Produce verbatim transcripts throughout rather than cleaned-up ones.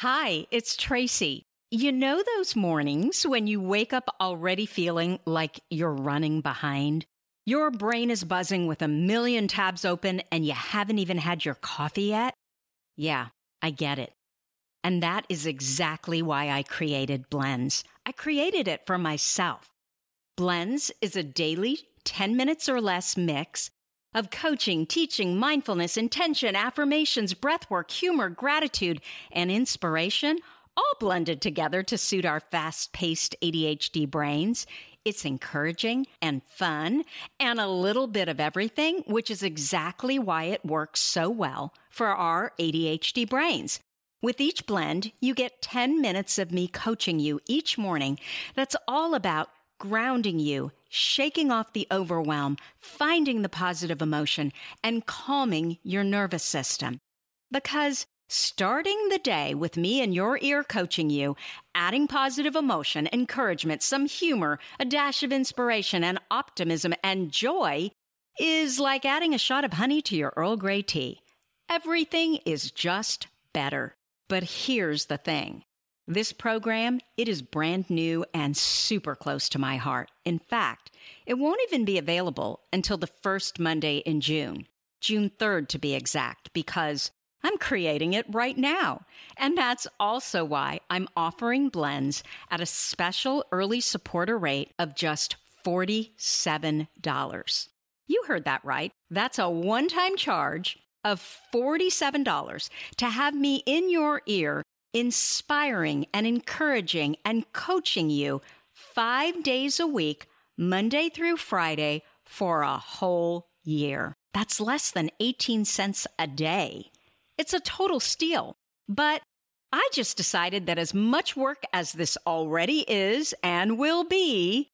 Hi, it's Tracy. You know those mornings when you wake up already feeling like you're running behind? Your brain is buzzing with a million tabs open and you haven't even had your coffee yet? Yeah, I get it. And that is exactly why I created Blends. I created it for myself. Blends is a daily ten minutes or less mix of coaching, teaching, mindfulness, intention, affirmations, breathwork, humor, gratitude, and inspiration, all blended together to suit our fast-paced A D H D brains. It's encouraging and fun and a little bit of everything, which is exactly why it works so well for our A D H D brains. With each blend, you get ten minutes of me coaching you each morning that's all about grounding you, shaking off the overwhelm, finding the positive emotion, and calming your nervous system. Because starting the day with me in your ear coaching you, adding positive emotion, encouragement, some humor, a dash of inspiration, and optimism and joy is like adding a shot of honey to your Earl Grey tea. Everything is just better. But here's the thing. This program, it is brand new and super close to my heart. In fact, it won't even be available until the first Monday in June, June third to be exact, because I'm creating it right now. And that's also why I'm offering Blends at a special early supporter rate of just forty-seven dollars. You heard that right. That's a one-time charge of forty-seven dollars to have me in your ear, inspiring and encouraging and coaching you five days a week, Monday through Friday, for a whole year. That's less than eighteen cents a day. It's a total steal. But I just decided that as much work as this already is and will be,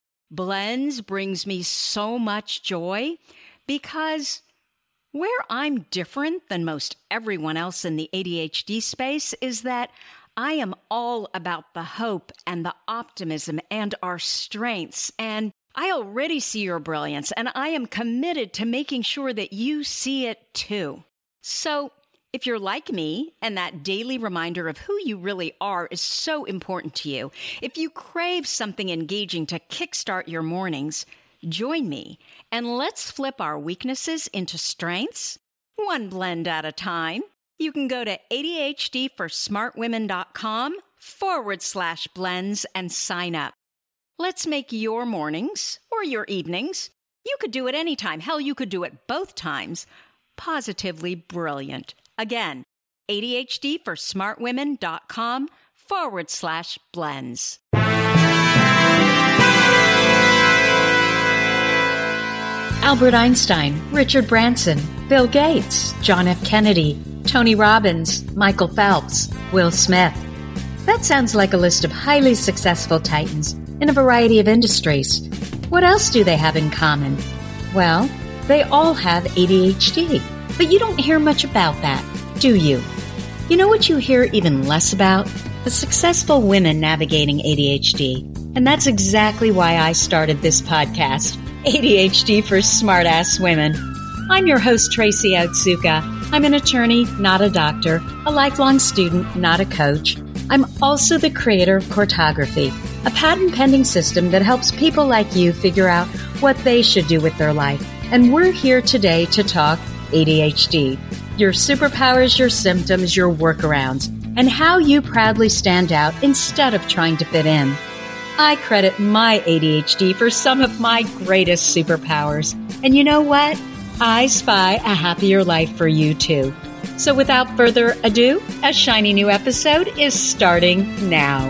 Blends brings me so much joy because where I'm different than most everyone else in the A D H D space is that I am all about the hope and the optimism and our strengths. And I already see your brilliance, and I am committed to making sure that you see it too. So if you're like me and that daily reminder of who you really are is so important to you, if you crave something engaging to kickstart your mornings, join me, and let's flip our weaknesses into strengths, one blend at a time. You can go to ADHDforsmartwomen.com forward slash blends and sign up. Let's make your mornings or your evenings, you could do it anytime, hell, you could do it both times, positively brilliant. Again, ADHDforsmartwomen.com forward slash blends. Albert Einstein, Richard Branson, Bill Gates, John F. Kennedy, Tony Robbins, Michael Phelps, Will Smith. That sounds like a list of highly successful titans in a variety of industries. What else do they have in common? Well, they all have A D H D, but you don't hear much about that, do you? You know what you hear even less about? The successful women navigating A D H D. And that's exactly why I started this podcast, A D H D for Smartass Women. I'm your host, Tracy Otsuka. I'm an attorney, not a doctor, a lifelong student, not a coach. I'm also the creator of Courtography, a patent-pending system that helps people like you figure out what they should do with their life. And we're here today to talk A D H D, your superpowers, your symptoms, your workarounds, and how you proudly stand out instead of trying to fit in. I credit my A D H D for some of my greatest superpowers. And you know what? I spy a happier life for you too. So without further ado, a shiny new episode is starting now.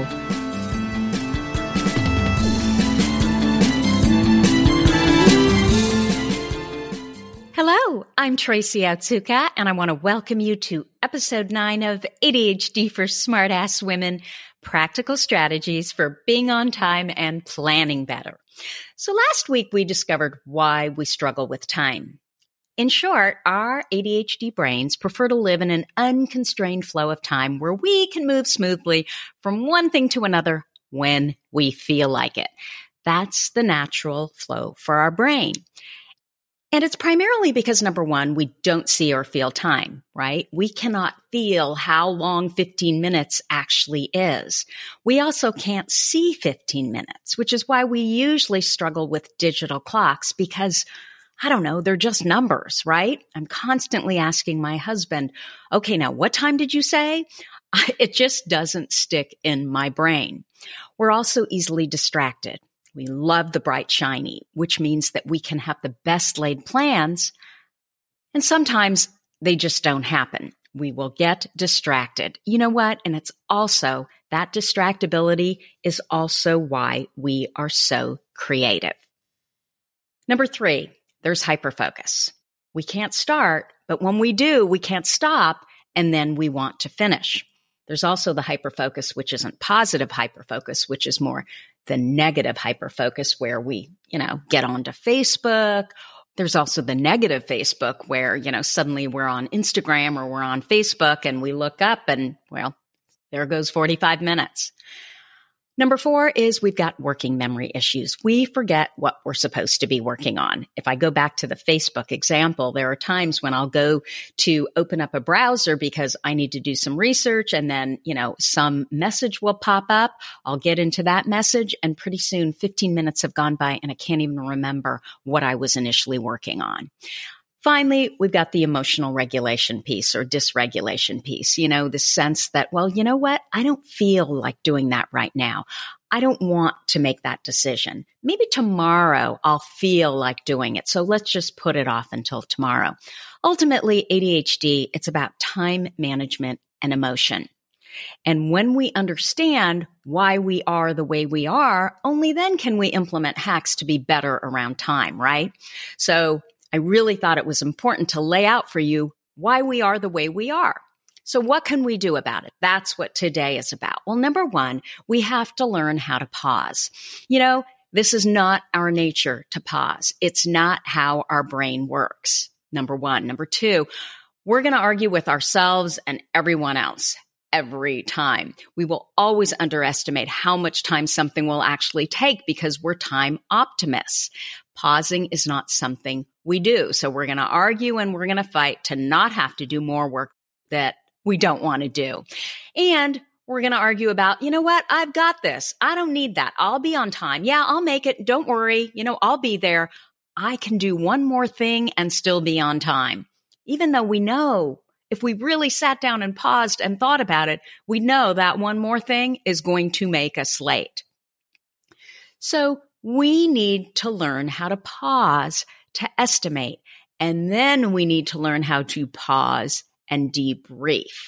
Hello, I'm Tracy Otsuka, and I want to welcome you to episode nine of A D H D for Smartass Women, Practical Strategies for Being on Time and Planning Better. So last week we discovered why we struggle with time. In short, our A D H D brains prefer to live in an unconstrained flow of time where we can move smoothly from one thing to another when we feel like it. That's the natural flow for our brain. And it's primarily because, number one, we don't see or feel time, right? We cannot feel how long fifteen minutes actually is. We also can't see fifteen minutes, which is why we usually struggle with digital clocks because, I don't know, they're just numbers, right? I'm constantly asking my husband, okay, now what time did you say? It just doesn't stick in my brain. We're also easily distracted. We love the bright, shiny, which means that we can have the best laid plans, and sometimes they just don't happen. We will get distracted. You know what? And it's also, that distractibility is also why we are so creative. Number three, there's hyperfocus. We can't start, but when we do, we can't stop, and then we want to finish. There's also the hyperfocus, which isn't positive hyperfocus, which is more the negative hyperfocus where we, you know, get onto Facebook. There's also the negative Facebook where, you know, suddenly we're on Instagram or we're on Facebook and we look up and, well, there goes forty-five minutes. Number four is we've got working memory issues. We forget what we're supposed to be working on. If I go back to the Facebook example, there are times when I'll go to open up a browser because I need to do some research and then, you know, some message will pop up. I'll get into that message and pretty soon fifteen minutes have gone by and I can't even remember what I was initially working on. Finally, we've got the emotional regulation piece or dysregulation piece, you know, the sense that, well, you know what? I don't feel like doing that right now. I don't want to make that decision. Maybe tomorrow I'll feel like doing it. So let's just put it off until tomorrow. Ultimately, A D H D, it's about time management and emotion. And when we understand why we are the way we are, only then can we implement hacks to be better around time, right? So I really thought it was important to lay out for you why we are the way we are. So what can we do about it? That's what today is about. Well, number one, we have to learn how to pause. You know, this is not our nature to pause. It's not how our brain works. Number one. Number two, we're going to argue with ourselves and everyone else every time. We will always underestimate how much time something will actually take because we're time optimists. Pausing is not something we do. So we're going to argue and we're going to fight to not have to do more work that we don't want to do. And we're going to argue about, you know what? I've got this. I don't need that. I'll be on time. Yeah, I'll make it. Don't worry. You know, I'll be there. I can do one more thing and still be on time. Even though we know if we really sat down and paused and thought about it, we know that one more thing is going to make us late. So we need to learn how to pause to estimate, and then we need to learn how to pause and debrief.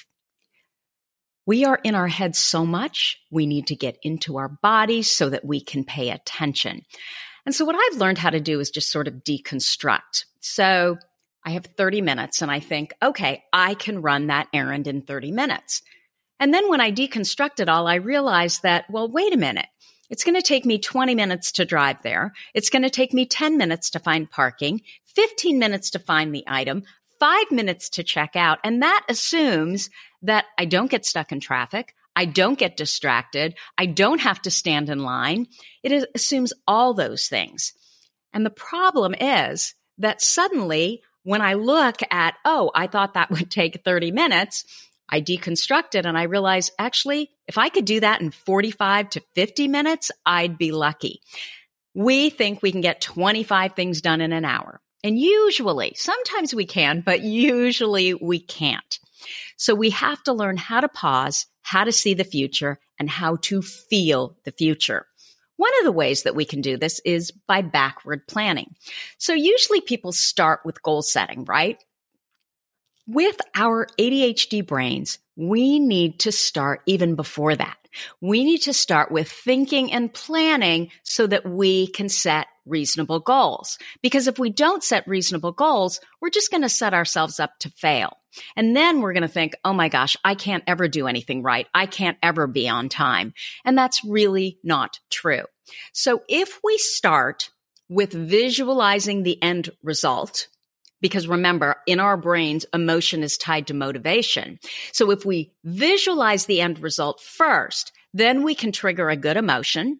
We are in our heads so much, we need to get into our bodies so that we can pay attention. And so what I've learned how to do is just sort of deconstruct. So I have thirty minutes and I think, okay, I can run that errand in thirty minutes. And then when I deconstruct it all, I realized that, well, wait a minute. It's going to take me twenty minutes to drive there. It's going to take me ten minutes to find parking, fifteen minutes to find the item, five minutes to check out. And that assumes that I don't get stuck in traffic. I don't get distracted. I don't have to stand in line. It is, assumes all those things. And the problem is that suddenly when I look at, oh, I thought that would take thirty minutes, I deconstruct it and I realize, actually, if I could do that in forty-five to fifty minutes, I'd be lucky. We think we can get twenty-five things done in an hour. And usually, sometimes we can, but usually we can't. So we have to learn how to pause, how to see the future, and how to feel the future. One of the ways that we can do this is by backward planning. So usually people start with goal setting, right? With our A D H D brains, we need to start even before that. We need to start with thinking and planning so that we can set reasonable goals. Because if we don't set reasonable goals, we're just going to set ourselves up to fail. And then we're going to think, oh my gosh, I can't ever do anything right. I can't ever be on time. And that's really not true. So if we start with visualizing the end result, because remember, in our brains, emotion is tied to motivation. So if we visualize the end result first, then we can trigger a good emotion.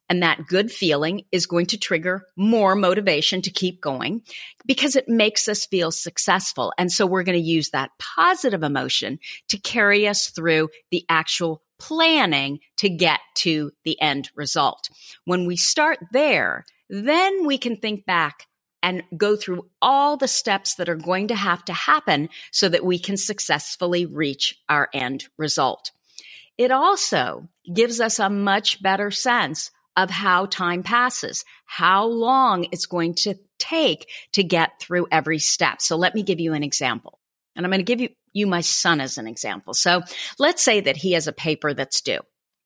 And that good feeling is going to trigger more motivation to keep going because it makes us feel successful. And so we're going to use that positive emotion to carry us through the actual planning to get to the end result. When we start there, then we can think back and go through all the steps that are going to have to happen so that we can successfully reach our end result. It also gives us a much better sense of how time passes, how long it's going to take to get through every step. So let me give you an example. And I'm going to give you, you my son as an example. So let's say that he has a paper that's due.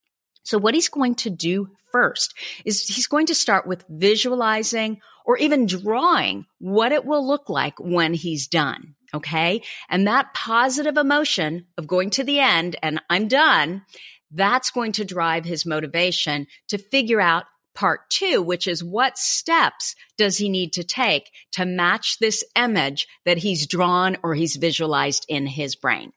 So what he's going to do first is he's going to start with visualizing or even drawing what it will look like when he's done. Okay. And that positive emotion of going to the end and I'm done, that's going to drive his motivation to figure out part two, which is what steps does he need to take to match this image that he's drawn or he's visualized in his brain.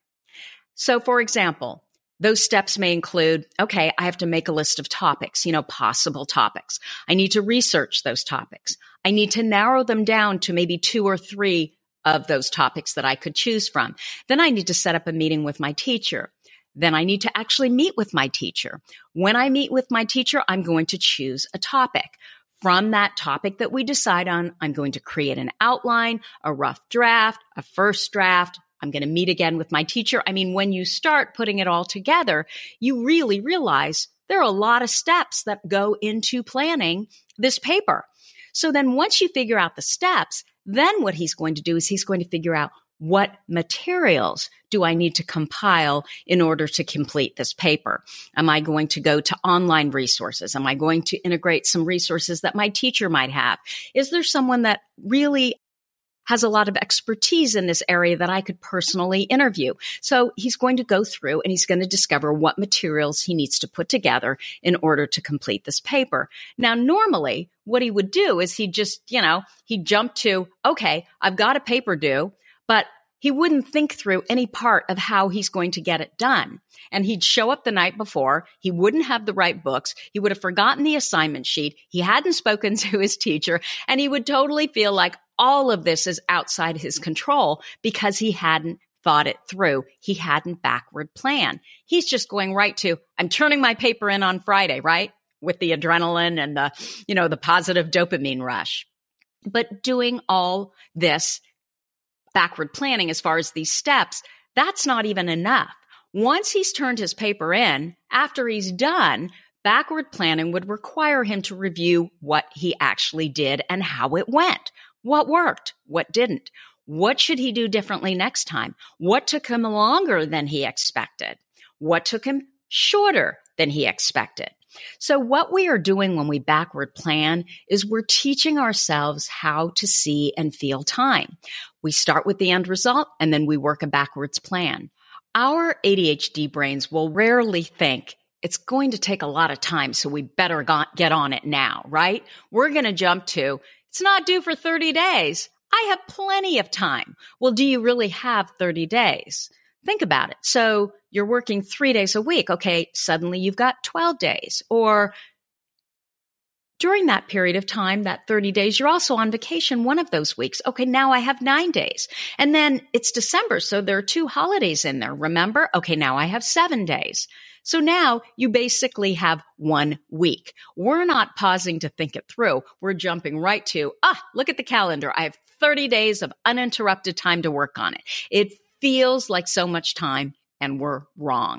So for example, those steps may include, okay, I have to make a list of topics, you know, possible topics. I need to research those topics. I need to narrow them down to maybe two or three of those topics that I could choose from. Then I need to set up a meeting with my teacher. Then I need to actually meet with my teacher. When I meet with my teacher, I'm going to choose a topic. From that topic that we decide on, I'm going to create an outline, a rough draft, a first draft. I'm going to meet again with my teacher. I mean, when you start putting it all together, you really realize there are a lot of steps that go into planning this paper. So then once you figure out the steps, then what he's going to do is he's going to figure out what materials do I need to compile in order to complete this paper? Am I going to go to online resources? Am I going to integrate some resources that my teacher might have? Is there someone that really has a lot of expertise in this area that I could personally interview? So he's going to go through and he's going to discover what materials he needs to put together in order to complete this paper. Now, normally what he would do is he'd just, you know, he'd jump to, okay, I've got a paper due, but he wouldn't think through any part of how he's going to get it done. And he'd show up the night before. He wouldn't have the right books. He would have forgotten the assignment sheet. He hadn't spoken to his teacher, and he would totally feel like all of this is outside his control because he hadn't thought it through. He hadn't backward planned. He's just going right to, I'm turning my paper in on Friday, right? With the adrenaline and the, you know, the positive dopamine rush. But doing all this backward planning as far as these steps, that's not even enough. Once he's turned his paper in, after he's done, backward planning would require him to review what he actually did and how it went. What worked? What didn't? What should he do differently next time? What took him longer than he expected? What took him shorter than he expected? So what we are doing when we backward plan is we're teaching ourselves how to see and feel time. We start with the end result and then we work a backwards plan. Our A D H D brains will rarely think it's going to take a lot of time, so we better go- get on it now, right? We're going to jump to, it's not due for thirty days. I have plenty of time. Well, do you really have thirty days? Think about it. So you're working three days a week. Okay, suddenly you've got twelve days. Or during that period of time, that thirty days, you're also on vacation one of those weeks. Okay, now I have nine days. And then it's December, so there are two holidays in there. Remember? Okay, now I have seven days. So now you basically have one week. We're not pausing to think it through. We're jumping right to, ah, look at the calendar. I have thirty days of uninterrupted time to work on it. It feels like so much time, and we're wrong.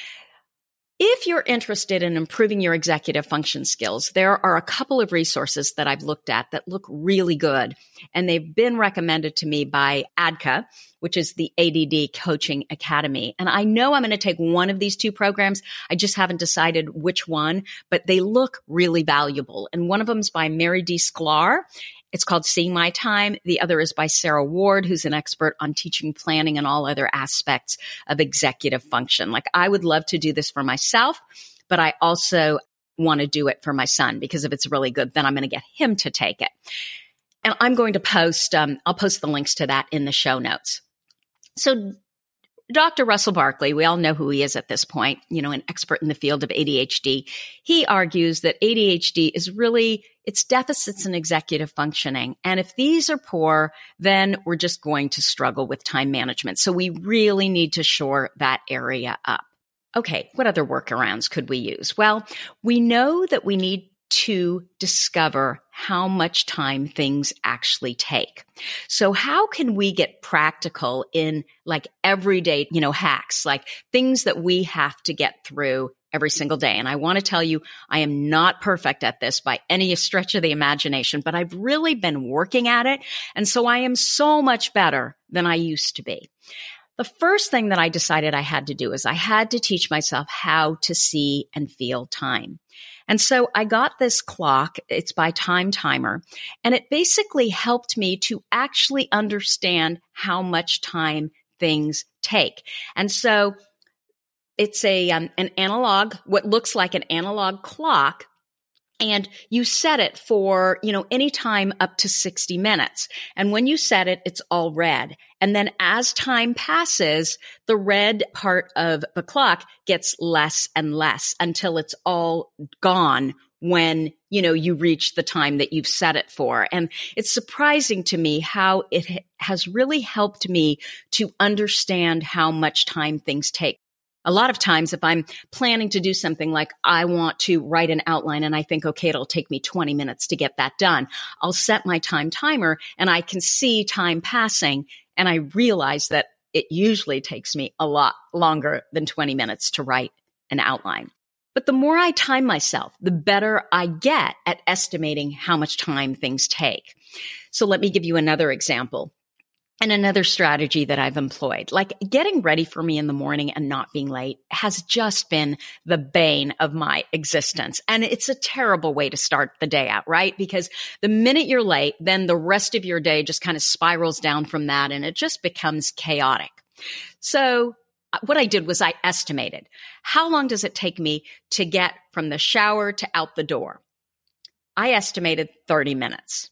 If you're interested in improving your executive function skills, there are a couple of resources that I've looked at that look really good, and they've been recommended to me by A D C A, which is the A D D Coaching Academy. And I know I'm going to take one of these two programs. I just haven't decided which one, but they look really valuable. And one of them is by Mary D. Sklar. It's called Seeing My Time. The other is by Sarah Ward, who's an expert on teaching planning and all other aspects of executive function. Like, I would love to do this for myself, but I also want to do it for my son, because if it's really good, then I'm going to get him to take it. And I'm going to post, um, I'll post the links to that in the show notes. So Doctor Russell Barkley, we all know who he is at this point, you know, an expert in the field of A D H D. He argues that A D H D is really, it's deficits in executive functioning. And if these are poor, then we're just going to struggle with time management. So we really need to shore that area up. Okay, what other workarounds could we use? Well, we know that we need to discover how much time things actually take. So how can we get practical in like everyday, you know, hacks, like things that we have to get through every single day? And I want to tell you, I am not perfect at this by any stretch of the imagination, but I've really been working at it. And so I am so much better than I used to be. The first thing that I decided I had to do is I had to teach myself how to see and feel time. And so I got this clock. It's by Time Timer. And it basically helped me to actually understand how much time things take. And so it's a um, an analog, what looks like an analog clock. And you set it for, you know, any time up to sixty minutes. And when you set it, it's all red. And then as time passes, the red part of the clock gets less and less until it's all gone when, you know, you reach the time that you've set it for. And it's surprising to me how it has really helped me to understand how much time things take. A lot of times if I'm planning to do something like I want to write an outline and I think, okay, it'll take me twenty minutes to get that done, I'll set my time timer and I can see time passing and I realize that it usually takes me a lot longer than twenty minutes to write an outline. But the more I time myself, the better I get at estimating how much time things take. So let me give you another example. And another strategy that I've employed, like getting ready for me in the morning and not being late, has just been the bane of my existence. And it's a terrible way to start the day out, right? Because the minute you're late, then the rest of your day just kind of spirals down from that and it just becomes chaotic. So what I did was I estimated how long does it take me to get from the shower to out the door? I estimated thirty minutes.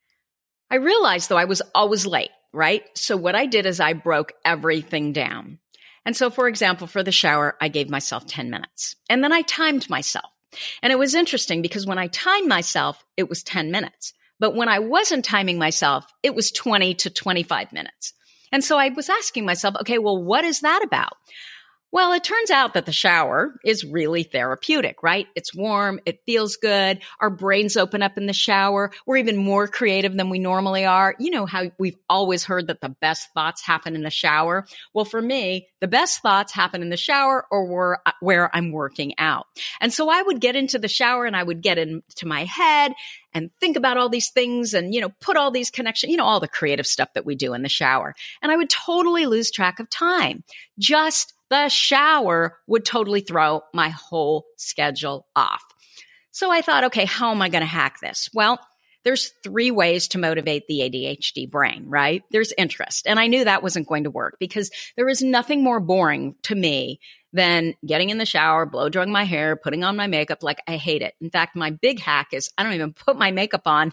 I realized though I was always late. Right? So what I did is I broke everything down. And so, for example, for the shower, I gave myself ten minutes and then I timed myself. And it was interesting because when I timed myself, it was ten minutes. But when I wasn't timing myself, it was twenty to twenty-five minutes. And so I was asking myself, okay, well, what is that about? Well, it turns out that the shower is really therapeutic, right? It's warm. It feels good. Our brains open up in the shower. We're even more creative than we normally are. You know how we've always heard that the best thoughts happen in the shower. Well, for me, the best thoughts happen in the shower or where, where I'm working out. And so I would get into the shower and I would get into my head and think about all these things and, you know, put all these connections, you know, all the creative stuff that we do in the shower. And I would totally lose track of time. Just the shower would totally throw my whole schedule off. So I thought, okay, how am I going to hack this? Well, there's three ways to motivate the A D H D brain, right? There's interest. And I knew that wasn't going to work because there is nothing more boring to me than getting in the shower, blow drying my hair, putting on my makeup. Like, I hate it. In fact, my big hack is I don't even put my makeup on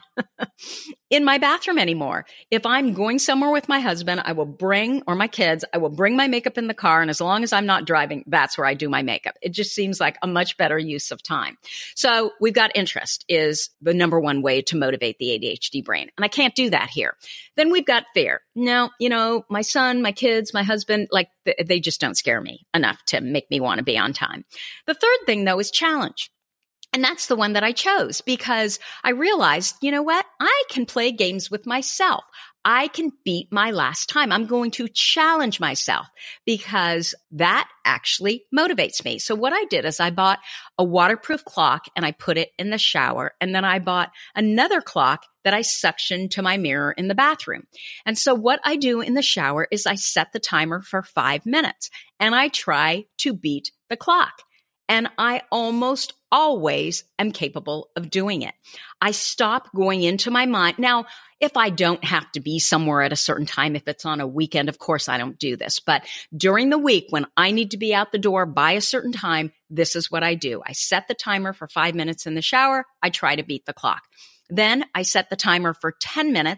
in my bathroom anymore. If I'm going somewhere with my husband, I will bring, or my kids, I will bring my makeup in the car. And as long as I'm not driving, that's where I do my makeup. It just seems like a much better use of time. So we've got interest is the number one way to motivate the A D H D brain. And I can't do that here. Then we've got fear. Now, you know, my son, my kids, my husband, like they just don't scare me enough to make me want to be on time. The third thing though is challenge. And that's the one that I chose because I realized, you know what? I can play games with myself. I can beat my last time. I'm going to challenge myself because that actually motivates me. So what I did is I bought a waterproof clock and I put it in the shower. And then I bought another clock that I suctioned to my mirror in the bathroom. And so what I do in the shower is I set the timer for five minutes and I try to beat the clock. And I almost always am capable of doing it. I stop going into my mind. Now, if I don't have to be somewhere at a certain time, if it's on a weekend, of course I don't do this. But during the week when I need to be out the door by a certain time, this is what I do. I set the timer for five minutes in the shower. I try to beat the clock. Then I set the timer for ten minutes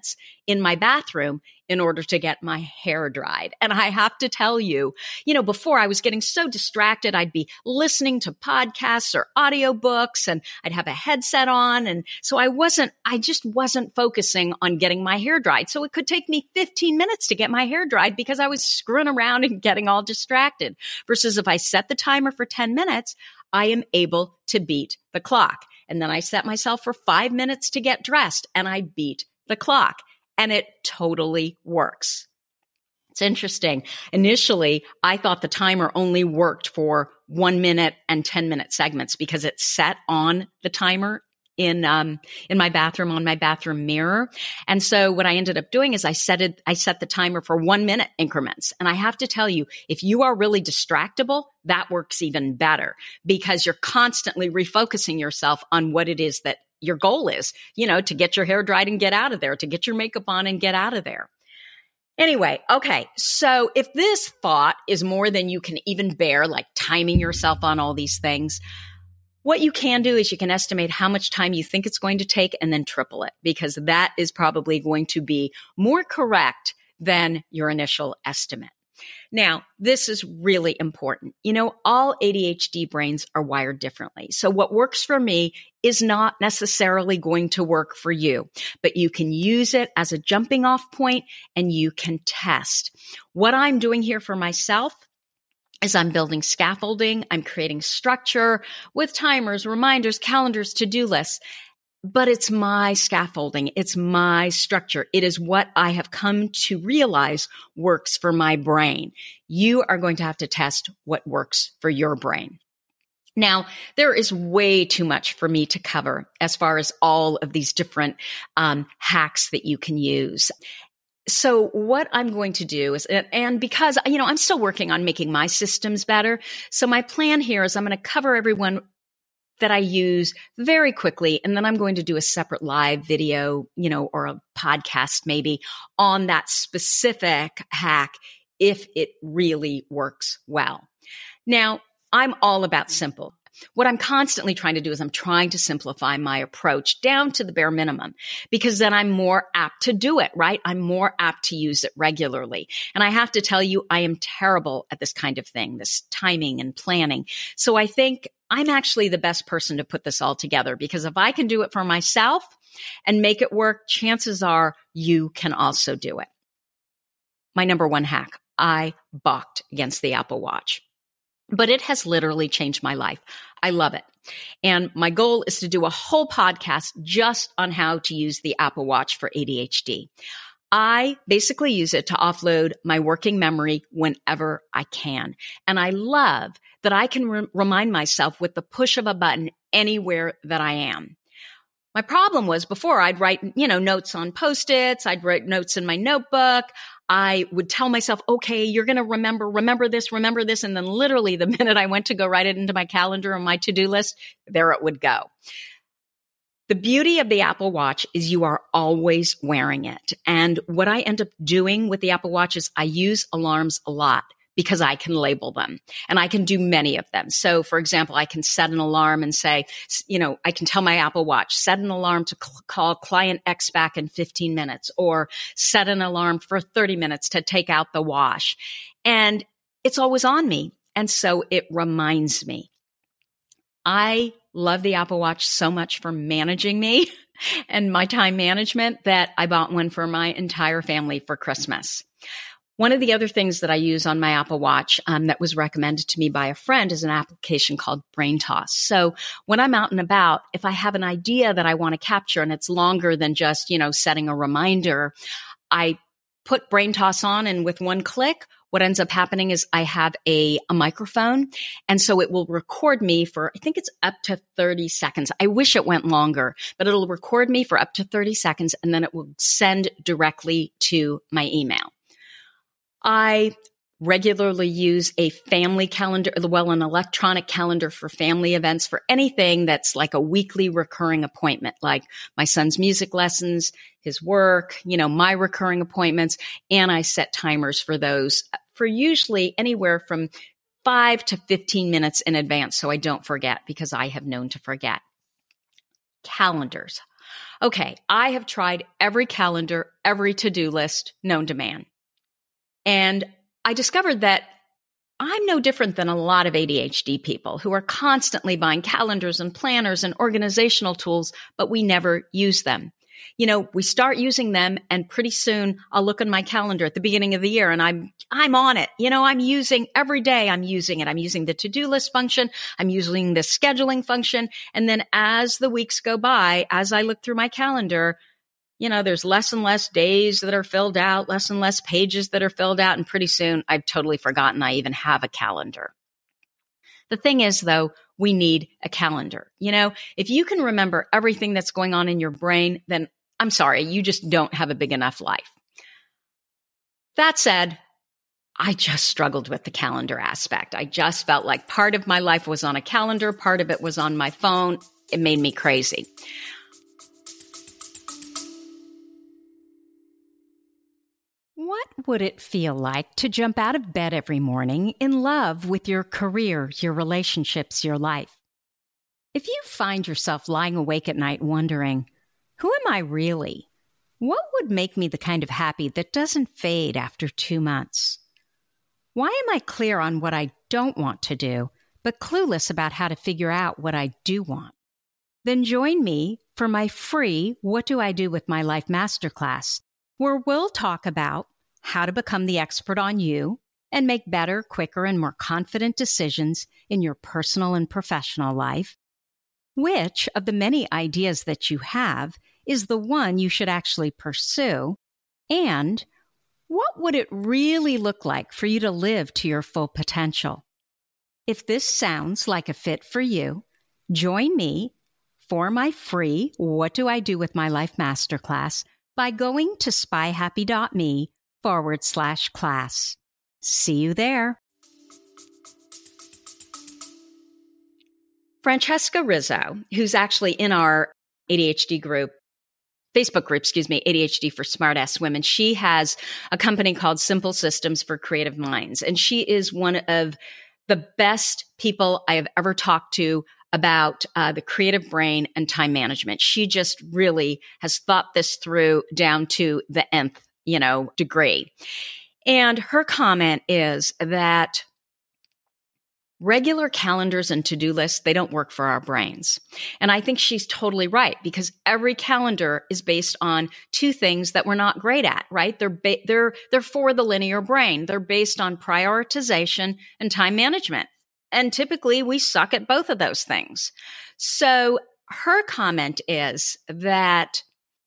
in my bathroom in order to get my hair dried. And I have to tell you, you know, before I was getting so distracted, I'd be listening to podcasts or audiobooks and I'd have a headset on. And so I wasn't, I just wasn't focusing on getting my hair dried. So it could take me fifteen minutes to get my hair dried because I was screwing around and getting all distracted. Versus if I set the timer for ten minutes, I am able to beat the clock. And then I set myself for five minutes to get dressed and I beat the clock. And it totally works. It's interesting. Initially, I thought the timer only worked for one minute and ten minute segments because it's set on the timer in um in my bathroom on my bathroom mirror. And so what I ended up doing is I set it I set the timer for one minute increments. And I have to tell you, if you are really distractible, that works even better because you're constantly refocusing yourself on what it is that your goal is, you know, to get your hair dried and get out of there, to get your makeup on and get out of there. Anyway, okay. So if this thought is more than you can even bear, like timing yourself on all these things, what you can do is you can estimate how much time you think it's going to take and then triple it, because that is probably going to be more correct than your initial estimate. Now, this is really important. You know, all A D H D brains are wired differently. So what works for me is not necessarily going to work for you, but you can use it as a jumping off point and you can test. What I'm doing here for myself is I'm building scaffolding. I'm creating structure with timers, reminders, calendars, to-do lists. But it's my scaffolding. It's my structure. It is what I have come to realize works for my brain. You are going to have to test what works for your brain. Now, there is way too much for me to cover as far as all of these different um, hacks that you can use. So what I'm going to do is, and because, you know, I'm still working on making my systems better. So my plan here is I'm going to cover everyone that I use very quickly. And then I'm going to do a separate live video, you know, or a podcast maybe on that specific hack if it really works well. Now, I'm all about simple. What I'm constantly trying to do is I'm trying to simplify my approach down to the bare minimum because then I'm more apt to do it, right? I'm more apt to use it regularly. And I have to tell you, I am terrible at this kind of thing, this timing and planning. So I think I'm actually the best person to put this all together because if I can do it for myself and make it work, chances are you can also do it. My number one hack, I balked against the Apple Watch. But it has literally changed my life. I love it. And my goal is to do a whole podcast just on how to use the Apple Watch for A D H D. I basically use it to offload my working memory whenever I can. And I love that I can re- remind myself with the push of a button anywhere that I am. My problem was before I'd write, you know, notes on Post-its. I'd write notes in my notebook. I would tell myself, okay, you're going to remember, remember this, remember this. And then literally the minute I went to go write it into my calendar or my to-do list, there it would go. The beauty of the Apple Watch is you are always wearing it. And what I end up doing with the Apple Watch is I use alarms a lot because I can label them and I can do many of them. So for example, I can set an alarm and say, you know, I can tell my Apple Watch, set an alarm to cl- call client X back in fifteen minutes or set an alarm for thirty minutes to take out the wash. And it's always on me. And so it reminds me. I love the Apple Watch so much for managing me and my time management that I bought one for my entire family for Christmas. One of the other things that I use on my Apple Watch um, that was recommended to me by a friend is an application called BrainToss. So when I'm out and about, if I have an idea that I want to capture and it's longer than just, you know, setting a reminder, I put BrainToss on and with one click, what ends up happening is I have a, a microphone. And so it will record me for, I think it's up to thirty seconds. I wish it went longer, but it'll record me for up to thirty seconds and then it will send directly to my email. I regularly use a family calendar, well, an electronic calendar for family events, for anything that's like a weekly recurring appointment, like my son's music lessons, his work, you know, my recurring appointments. And I set timers for those for usually anywhere from five to fifteen minutes in advance. So I don't forget because I have known to forget. Calendars. Okay, I have tried every calendar, every to-do list known to man. And I discovered that I'm no different than a lot of A D H D people who are constantly buying calendars and planners and organizational tools, but we never use them. You know, we start using them and pretty soon I'll look on my calendar at the beginning of the year and I'm, I'm on it. You know, I'm using every day. I'm using it. I'm using the to-do list function. I'm using the scheduling function. And then as the weeks go by, as I look through my calendar, you know, there's less and less days that are filled out, less and less pages that are filled out. And pretty soon I've totally forgotten I even have a calendar. The thing is, though, we need a calendar. You know, if you can remember everything that's going on in your brain, then I'm sorry, you just don't have a big enough life. That said, I just struggled with the calendar aspect. I just felt like part of my life was on a calendar, part of it was on my phone. It made me crazy. What would it feel like to jump out of bed every morning in love with your career, your relationships, your life? If you find yourself lying awake at night wondering, who am I really? What would make me the kind of happy that doesn't fade after two months? Why am I clear on what I don't want to do, but clueless about how to figure out what I do want? Then join me for my free What Do I Do With My Life Masterclass, where we'll talk about how to become the expert on you and make better, quicker, and more confident decisions in your personal and professional life. Which of the many ideas that you have is the one you should actually pursue? And what would it really look like for you to live to your full potential? If this sounds like a fit for you, join me for my free What Do I Do With My Life Masterclass by going to spyhappy.me forward slash class. See you there. Francesca Rizzo, who's actually in our A D H D group, Facebook group, excuse me, A D H D for Smartass Women. She has a company called Simple Systems for Creative Minds. And she is one of the best people I have ever talked to about uh, the creative brain and time management. She just really has thought this through down to the nth, you know, degree. And her comment is that regular calendars and to-do lists, they don't work for our brains. And I think she's totally right, because every calendar is based on two things that we're not great at, right? They're ba- they're they're for the linear brain. They're based on prioritization and time management. And typically we suck at both of those things. So her comment is that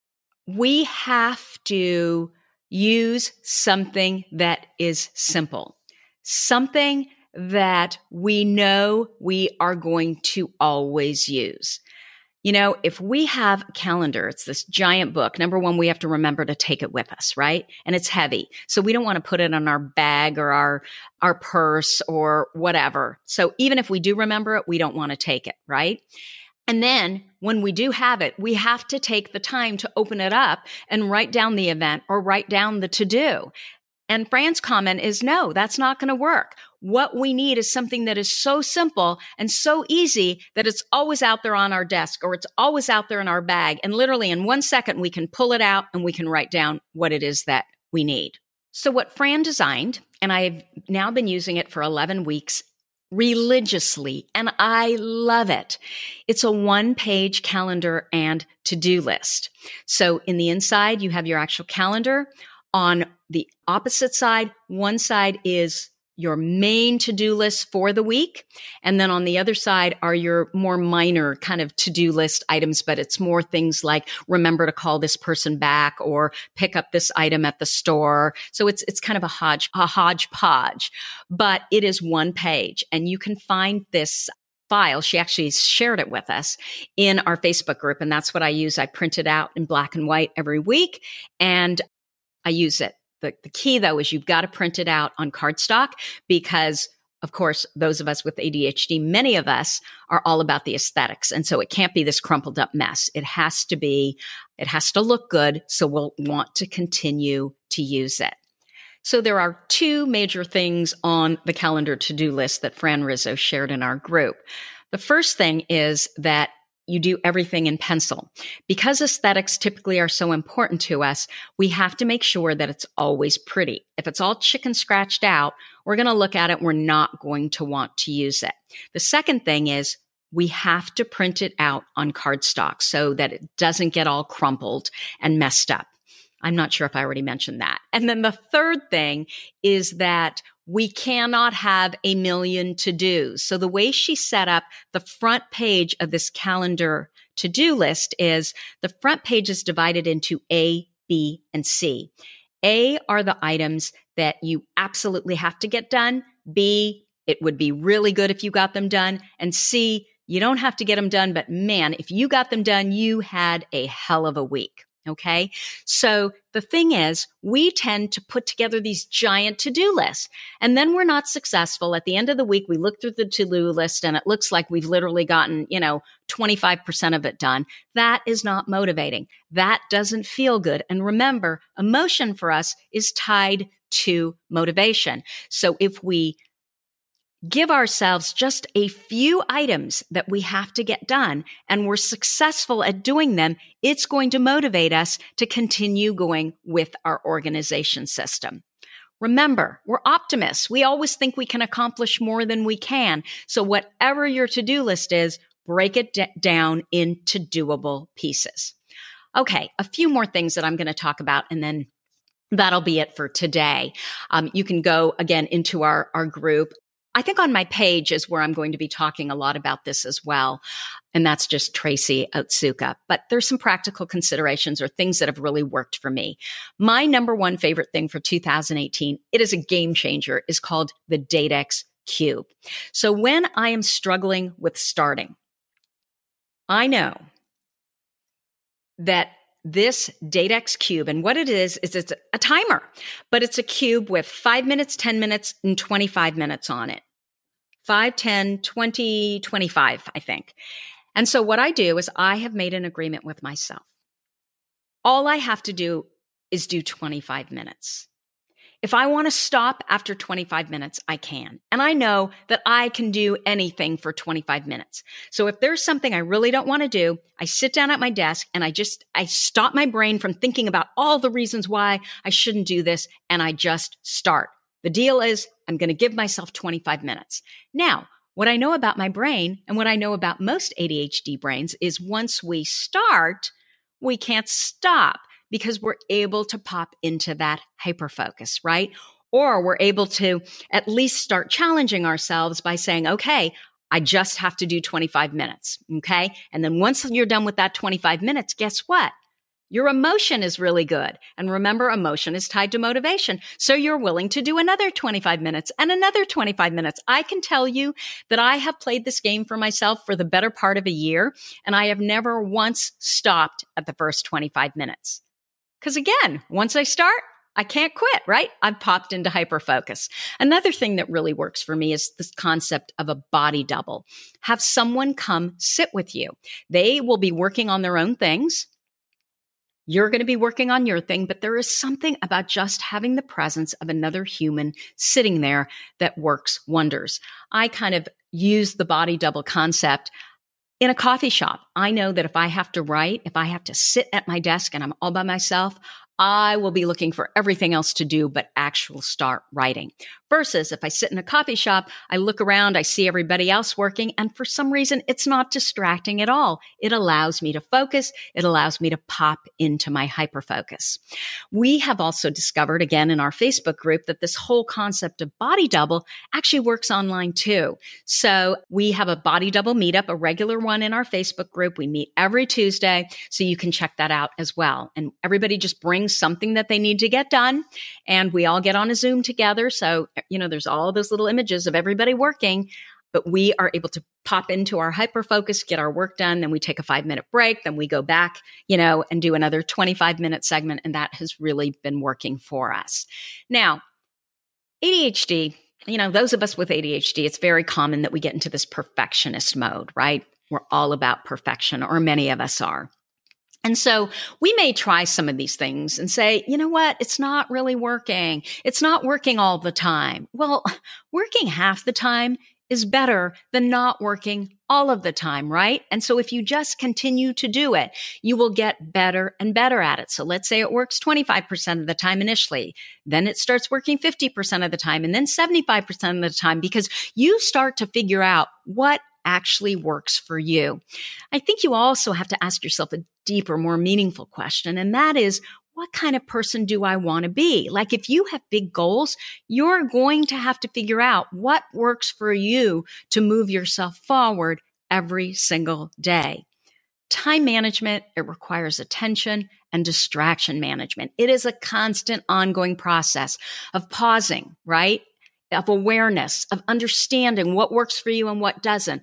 we have to use something that is simple, something that we know we are going to always use. You know, if we have a calendar, it's this giant book. Number one, we have to remember to take it with us, right? And it's heavy. So we don't want to put it on our bag or our, our purse or whatever. So even if we do remember it, we don't want to take it, right? And then when we do have it, we have to take the time to open it up and write down the event or write down the to-do. And Fran's comment is, no, that's not going to work. What we need is something that is so simple and so easy that it's always out there on our desk or it's always out there in our bag. And literally in one second, we can pull it out and we can write down what it is that we need. So what Fran designed, and I've now been using it for eleven weeks religiously, and I love it. It's a one-page calendar and to-do list. So in the inside, you have your actual calendar. On the opposite side, one side is your main to-do list for the week. And then on the other side are your more minor kind of to-do list items, but it's more things like remember to call this person back or pick up this item at the store. So it's it's kind of a hodge, a hodgepodge, but it is one page. And you can find this file. She actually shared it with us in our Facebook group. And that's what I use. I print it out in black and white every week and I use it. The, the key, though, is you've got to print it out on cardstock because, of course, those of us with A D H D, many of us are all about the aesthetics. And so it can't be this crumpled up mess. It has to be, it has to look good. So we'll want to continue to use it. So there are two major things on the calendar to-do list that Fran Rizzo shared in our group. The first thing is that you do everything in pencil. Because aesthetics typically are so important to us, we have to make sure that it's always pretty. If it's all chicken scratched out, we're going to look at it. We're not going to want to use it. The second thing is we have to print it out on cardstock so that it doesn't get all crumpled and messed up. I'm not sure if I already mentioned that. And then the third thing is that we cannot have a million to-dos. So the way she set up the front page of this calendar to-do list is the front page is divided into A, B, and C. A are the items that you absolutely have to get done. B, it would be really good if you got them done. And C, you don't have to get them done, but man, if you got them done, you had a hell of a week. Okay. So the thing is, we tend to put together these giant to-do lists, and then we're not successful. At the end of the week, we look through the to-do list and it looks like we've literally gotten, you know, twenty-five percent of it done. That is not motivating. That doesn't feel good. And remember, emotion for us is tied to motivation. So if we give ourselves just a few items that we have to get done, and we're successful at doing them, it's going to motivate us to continue going with our organization system. Remember, we're optimists. We always think we can accomplish more than we can. So whatever your to-do list is, break it d- down into doable pieces. Okay, a few more things that I'm going to talk about, and then that'll be it for today. Um, you can go again into our, our group. I think on my page is where I'm going to be talking a lot about this as well. And that's just Tracy Otsuka. But there's some practical considerations or things that have really worked for me. My number one favorite thing for two thousand eighteen, it is a game changer, is called the DateX Cube. So when I am struggling with starting, I know that this DateX Cube, and what it is, is it's a timer, but it's a cube with five minutes, ten minutes, and twenty-five minutes on it. five, ten, twenty, twenty-five, I think. And so what I do is I have made an agreement with myself. All I have to do is do twenty-five minutes. If I want to stop after twenty-five minutes, I can. And I know that I can do anything for twenty-five minutes. So if there's something I really don't want to do, I sit down at my desk and I just, I stop my brain from thinking about all the reasons why I shouldn't do this, and I just start. The deal is I'm going to give myself twenty-five minutes. Now, what I know about my brain and what I know about most A D H D brains is once we start, we can't stop, because we're able to pop into that hyperfocus, right? Or we're able to at least start challenging ourselves by saying, okay, I just have to do twenty-five minutes, okay? And then once you're done with that twenty-five minutes, guess what? Your emotion is really good. And remember, emotion is tied to motivation. So you're willing to do another twenty-five minutes and another twenty-five minutes. I can tell you that I have played this game for myself for the better part of a year, and I have never once stopped at the first twenty-five minutes. Because again, once I start, I can't quit, right? I've popped into hyperfocus. Another thing that really works for me is this concept of a body double. Have someone come sit with you. They will be working on their own things. You're going to be working on your thing, but there is something about just having the presence of another human sitting there that works wonders. I kind of use the body double concept in a coffee shop. I know that if I have to write, if I have to sit at my desk and I'm all by myself, I will be looking for everything else to do but actual start writing. Versus if I sit in a coffee shop, I look around, I see everybody else working, and for some reason, it's not distracting at all. It allows me to focus. It allows me to pop into my hyperfocus. We have also discovered, again, in our Facebook group, that this whole concept of body double actually works online too. So we have a body double meetup, a regular one in our Facebook group. We meet every Tuesday, so you can check that out as well. And everybody just brings something that they need to get done, and we all get on a Zoom together. So, you know, there's all those little images of everybody working, but we are able to pop into our hyperfocus, get our work done, then we take a five minute break, then we go back, you know, and do another twenty-five minute segment. And that has really been working for us. Now, A D H D, you know, those of us with A D H D, it's very common that we get into this perfectionist mode, right? We're all about perfection, or many of us are. And so we may try some of these things and say, you know what? It's not really working. It's not working all the time. Well, working half the time is better than not working all of the time, right? And so if you just continue to do it, you will get better and better at it. So let's say it works twenty-five percent of the time initially, then it starts working fifty percent of the time, and then seventy-five percent of the time, because you start to figure out what actually works for you. I think you also have to ask yourself a deeper, more meaningful question, and that is, what kind of person do I want to be? Like if you have big goals, you're going to have to figure out what works for you to move yourself forward every single day. Time management, it requires attention and distraction management. It is a constant ongoing process of pausing, right? Of awareness, of understanding what works for you and what doesn't.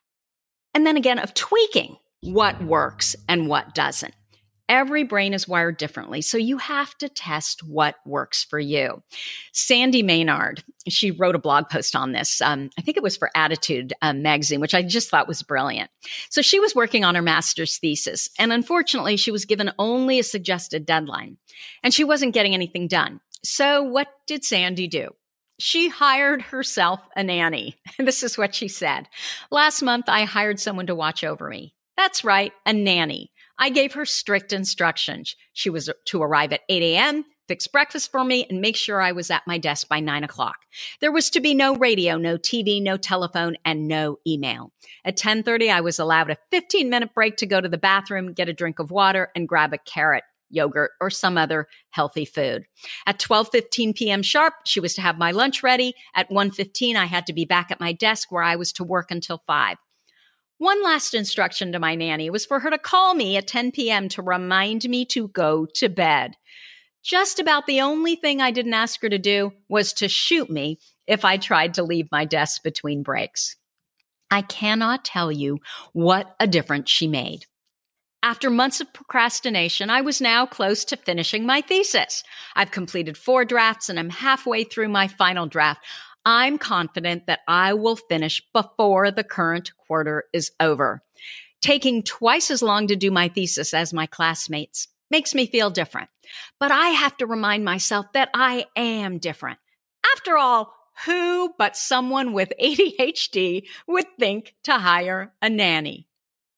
And then again, of tweaking what works and what doesn't. Every brain is wired differently, so you have to test what works for you. Sandy Maynard, she wrote a blog post on this. Um, I think it was for Attitude um, magazine, which I just thought was brilliant. So she was working on her master's thesis, and unfortunately, she was given only a suggested deadline, and she wasn't getting anything done. So what did Sandy do? She hired herself a nanny. This is what she said. Last month, I hired someone to watch over me. That's right, a nanny. I gave her strict instructions. She was to arrive at eight a.m., fix breakfast for me, and make sure I was at my desk by nine o'clock. There was to be no radio, no T V, no telephone, and no email. At ten thirty, I was allowed a fifteen-minute break to go to the bathroom, get a drink of water, and grab a carrot, yogurt, or some other healthy food. At twelve fifteen p.m. sharp, she was to have my lunch ready. At one fifteen, I had to be back at my desk where I was to work until five. One last instruction to my nanny was for her to call me at ten p.m. to remind me to go to bed. Just about the only thing I didn't ask her to do was to shoot me if I tried to leave my desk between breaks. I cannot tell you what a difference she made. After months of procrastination, I was now close to finishing my thesis. I've completed four drafts and I'm halfway through my final draft. I'm confident that I will finish before the current quarter is over. Taking twice as long to do my thesis as my classmates makes me feel different. But I have to remind myself that I am different. After all, who but someone with A D H D would think to hire a nanny?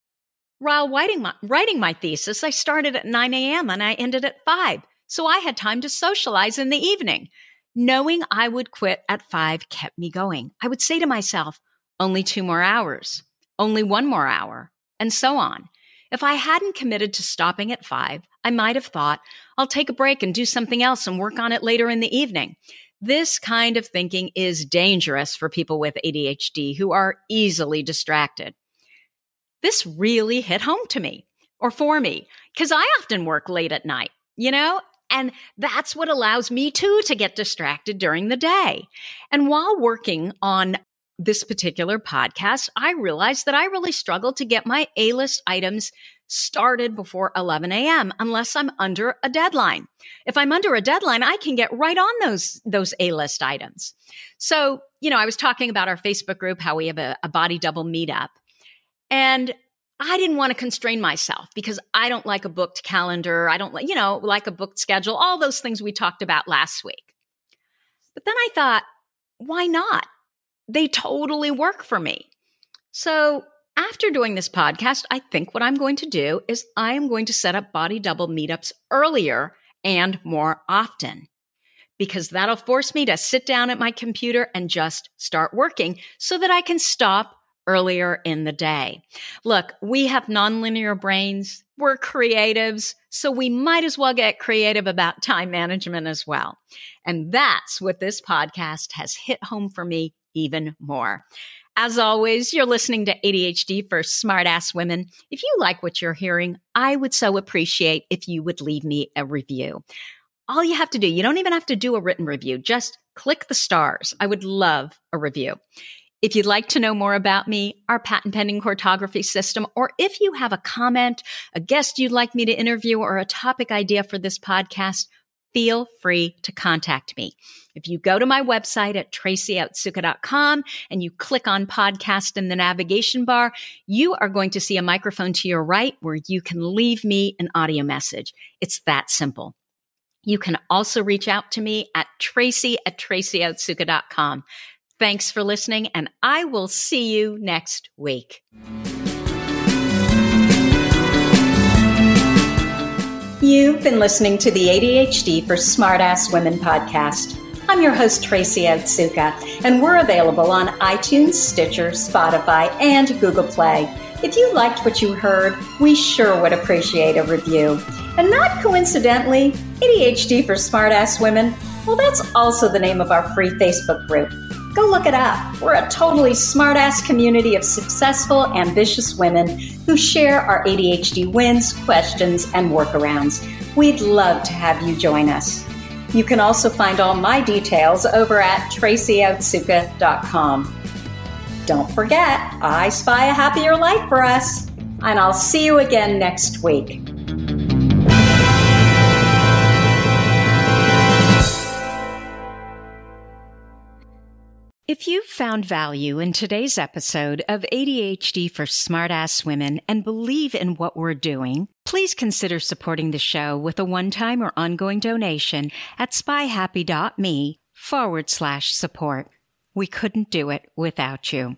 While writing my, writing my thesis, I started at nine a.m. and I ended at five, so I had time to socialize in the evening. Knowing I would quit at five kept me going. I would say to myself, only two more hours, only one more hour, and so on. If I hadn't committed to stopping at five, I might have thought, I'll take a break and do something else and work on it later in the evening. This kind of thinking is dangerous for people with A D H D who are easily distracted. This really hit home to me, or for me, because I often work late at night, you know? And that's what allows me too to get distracted during the day. And while working on this particular podcast, I realized that I really struggle to get my A-list items started before eleven a.m. unless I'm under a deadline. If I'm under a deadline, I can get right on those, those A-list items. So, you know, I was talking about our Facebook group, how we have a, a body double meetup. And I didn't want to constrain myself because I don't like a booked calendar. I don't like, you know, like a booked schedule, all those things we talked about last week. But then I thought, why not? They totally work for me. So after doing this podcast, I think what I'm going to do is I am going to set up body double meetups earlier and more often, because that'll force me to sit down at my computer and just start working so that I can stop earlier in the day. Look, we have nonlinear brains. We're creatives, so we might as well get creative about time management as well. And that's what this podcast has hit home for me even more. As always, you're listening to A D H D for Smartass Women. If you like what you're hearing, I would so appreciate if you would leave me a review. All you have to do, you don't even have to do a written review. Just click the stars. I would love a review. If you'd like to know more about me, our patent pending cartography system, or if you have a comment, a guest you'd like me to interview, or a topic idea for this podcast, feel free to contact me. If you go to my website at tracy otsuka dot com and you click on podcast in the navigation bar, you are going to see a microphone to your right where you can leave me an audio message. It's that simple. You can also reach out to me at tracy at tracy otsuka dot com. Thanks for listening, and I will see you next week. You've been listening to the A D H D for Smartass Women podcast. I'm your host, Tracy Otsuka, and we're available on iTunes, Stitcher, Spotify, and Google Play. If you liked what you heard, we sure would appreciate a review. And not coincidentally, A D H D for Smartass Women, well, that's also the name of our free Facebook group. Go look it up. We're a totally smartass community of successful, ambitious women who share our A D H D wins, questions, and workarounds. We'd love to have you join us. You can also find all my details over at tracy otsuka dot com. Don't forget, I spy a happier life for us, and I'll see you again next week. If you found value in today's episode of A D H D for Smartass Women and believe in what we're doing, please consider supporting the show with a one-time or ongoing donation at spyhappy.me forward slash support. We couldn't do it without you.